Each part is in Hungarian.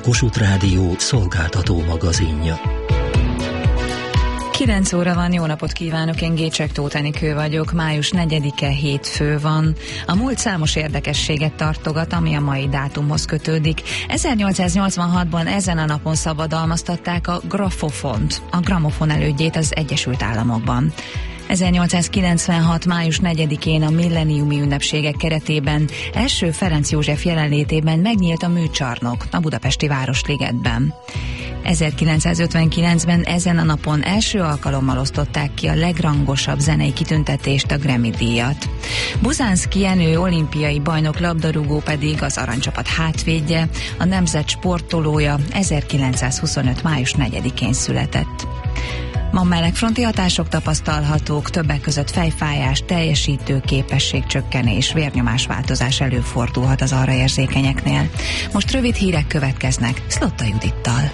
Kossuth Rádió szolgáltató magazinja. 9 óra van, jó napot kívánok, én Gécsek Tóth Enikő vagyok, május 4-e hétfő van. A múlt számos érdekességet tartogat, ami a mai dátumhoz kötődik. 1886-ban ezen a napon szabadalmaztatták a grafofont, a gramofon elődjét az Egyesült Államokban. 1896. május 4-én a milleniumi ünnepségek keretében első Ferenc József jelenlétében megnyílt a műcsarnok a budapesti Városligetben. 1959-ben ezen a napon első alkalommal osztották ki a legrangosabb zenei kitüntetést, a Grammy-díjat. Buzánszky Jenő olimpiai bajnok labdarúgó pedig az aranycsapat hátvédje, a nemzet sportolója, 1925. május 4-én született. Ma melegfronti hatások tapasztalhatók, többek között fejfájás, teljesítő képességcsökkenés, vérnyomásváltozás előfordulhat az arra érzékenyeknél. Most rövid hírek következnek Szlotta Judittal.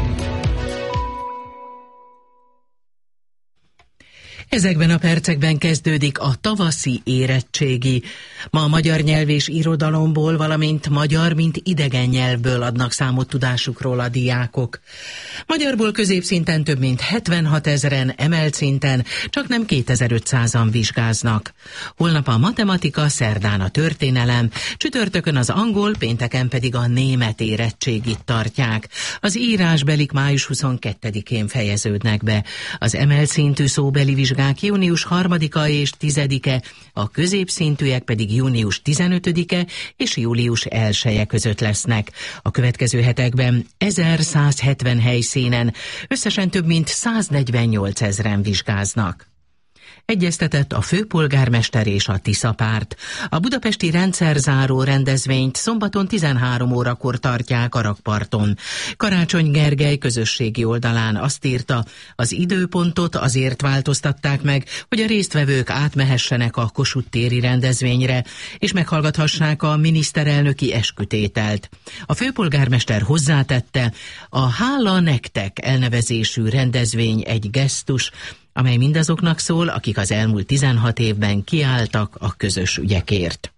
Ezekben a percekben kezdődik a tavaszi érettségi. Ma a magyar nyelv és irodalomból, valamint magyar, mint idegen nyelvből adnak számot tudásukról a diákok. Magyarból középszinten több mint 76 000-en, emelt szinten csaknem 2500-an vizsgáznak. Holnap a matematika, szerdán a történelem, csütörtökön az angol, pénteken pedig a német érettségit tartják. Az írásbelik május 22-én fejeződnek be. Az emelt szintű szóbeli vizsgák június 3-a és 10-e, a középszintűek pedig június 15-e és július 1-e között lesznek. A következő hetekben 1170 helyszínen összesen több mint 148 000-en vizsgáznak. Egyeztetett a főpolgármester és a Tisza párt. A budapesti rendszerzáró rendezvényt szombaton 13 órakor tartják a rakparton. Karácsony Gergely közösségi oldalán azt írta, az időpontot azért változtatták meg, hogy a résztvevők átmehessenek a Kossuth téri rendezvényre, és meghallgathassák a miniszterelnöki eskütételt. A főpolgármester hozzátette, a Hála nektek elnevezésű rendezvény egy gesztus, amely mindazoknak szól, akik az elmúlt 16 évben kiálltak a közös ügyekért.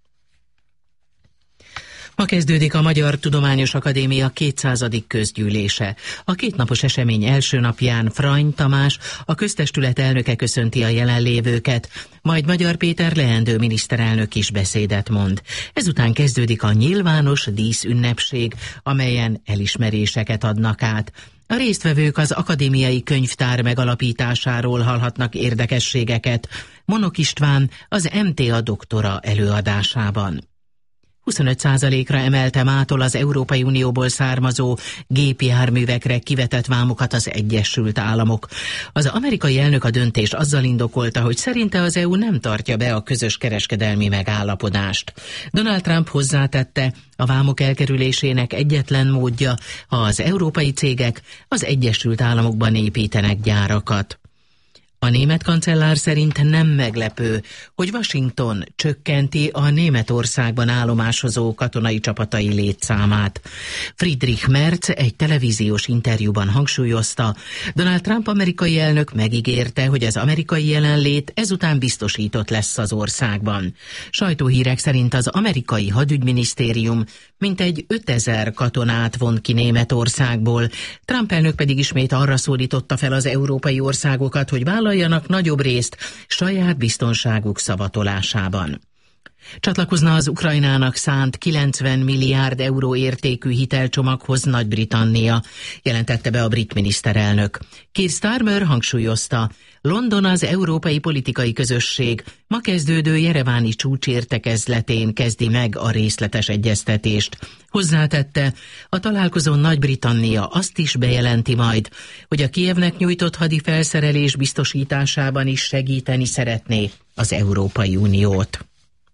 Ma kezdődik a Magyar Tudományos Akadémia 200. közgyűlése. A kétnapos esemény első napján Frany Tamás, a köztestület elnöke köszönti a jelenlévőket, majd Magyar Péter leendő miniszterelnök is beszédet mond. Ezután kezdődik a nyilvános díszünnepség, amelyen elismeréseket adnak át. A résztvevők az akadémiai könyvtár megalapításáról hallhatnak érdekességeket. Monok István az MTA doktora előadásában. 25%-ra emelte mától az Európai Unióból származó gépjárművekre kivetett vámokat az Egyesült Államok. Az amerikai elnök a döntést azzal indokolta, hogy szerinte az EU nem tartja be a közös kereskedelmi megállapodást. Donald Trump hozzátette, a vámok elkerülésének egyetlen módja, ha az európai cégek az Egyesült Államokban építenek gyárakat. A német kancellár szerint nem meglepő, hogy Washington csökkenti a Németországban állomásozó katonai csapatai létszámát. Friedrich Merz egy televíziós interjúban hangsúlyozta, Donald Trump amerikai elnök megígérte, hogy az amerikai jelenlét ezután biztosított lesz az országban. Sajtóhírek szerint az amerikai hadügyminisztérium mintegy 5000 katonát vont ki Németországból. Trump elnök pedig ismét arra szólította fel az európai országokat, hogy vállaljanak nagyobb részt saját biztonságuk szavatolásában. Csatlakozna az Ukrajnának szánt 90 milliárd euró értékű hitelcsomaghoz Nagy-Britannia, jelentette be a brit miniszterelnök. Keir Starmer hangsúlyozta, London az európai politikai közösség ma kezdődő jereváni csúcsértekezletén kezdi meg a részletes egyeztetést. Hozzátette, a találkozón Nagy-Britannia azt is bejelenti majd, hogy a Kijevnek nyújtott hadifelszerelés biztosításában is segíteni szeretné az Európai Uniót.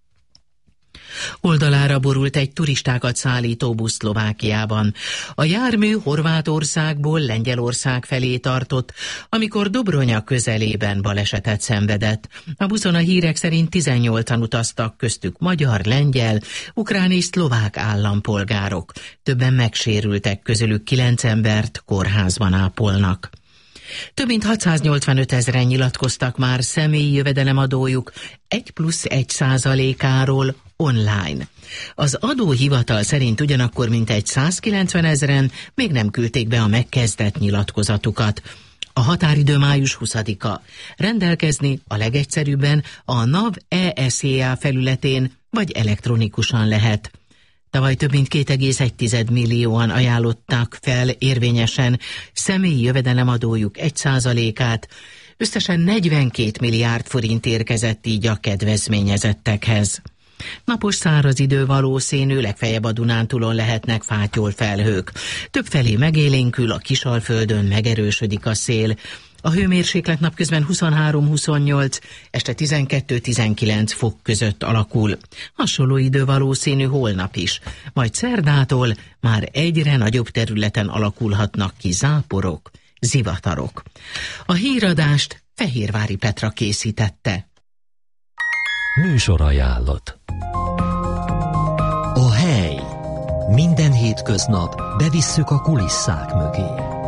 Oldalára borult egy turistákat szállító busz Szlovákiában. A jármű Horvátországból Lengyelország felé tartott, amikor Dobronya közelében balesetet szenvedett. A buszon a hírek szerint 18-an utaztak, köztük magyar, lengyel, ukrán és szlovák állampolgárok. Többen megsérültek, közülük 9 embert kórházban ápolnak. Több mint 685 000 nyilatkoztak már személyi jövedelemadójuk 1+1%-áról online. Az adóhivatal szerint ugyanakkor mintegy 190 000 még nem küldték be a megkezdett nyilatkozatukat. A határidő május 20-a. Rendelkezni a legegyszerűbben a NAV ESEA felületén vagy elektronikusan lehet. Tavaly több mint 2,1 millióan ajánlották fel érvényesen személyi jövedelemadójuk 1%-át, összesen 42 milliárd forint érkezett így a kedvezményezettekhez. Napos száraz idő valószínű, legfeljebb a Dunántúlon lehetnek fátyolfelhők. Többfelé megélénkül, a Kisalföldön megerősödik a szél. A hőmérséklet napközben 23-28, este 12-19 fok között alakul. Hasonló idő valószínű holnap is, majd szerdától már egyre nagyobb területen alakulhatnak ki záporok, zivatarok. A híradást Fehérvári Petra készítette. Műsorajánlat. A hely. Minden hétköznap bevisszük a kulisszák mögé.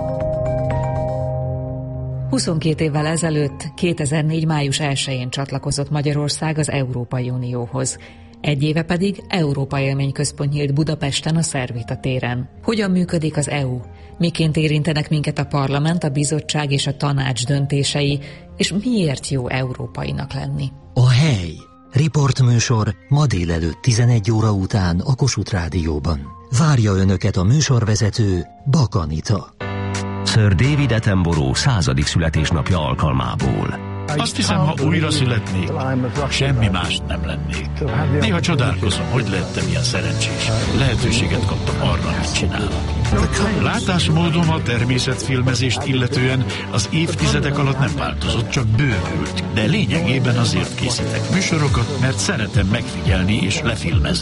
22 évvel ezelőtt, 2004. május 1-én csatlakozott Magyarország az Európai Unióhoz. Egy éve pedig Európa Élményközpont nyílt Budapesten a Szervita téren. Hogyan működik az EU? Miként érintenek minket a parlament, a bizottság és a tanács döntései, és miért jó európainak lenni? A hely. Riportműsor ma délelőtt 11 óra után a Kossuth Rádióban. Várja Önöket a műsorvezető, Bak Anita. Sir David Attenborough 100. születésnapja alkalmából. Azt hiszem, ha újra születnék, semmi mást nem lennék. Néha csodálkozom, hogy lettem ilyen szerencsés. Lehetőséget kaptam arra, amit csinálok. Látásmódom a természetfilmezést illetően az évtizedek alatt nem változott, csak bővült. De lényegében azért készítek műsorokat, mert szeretem megfigyelni és lefilmezni.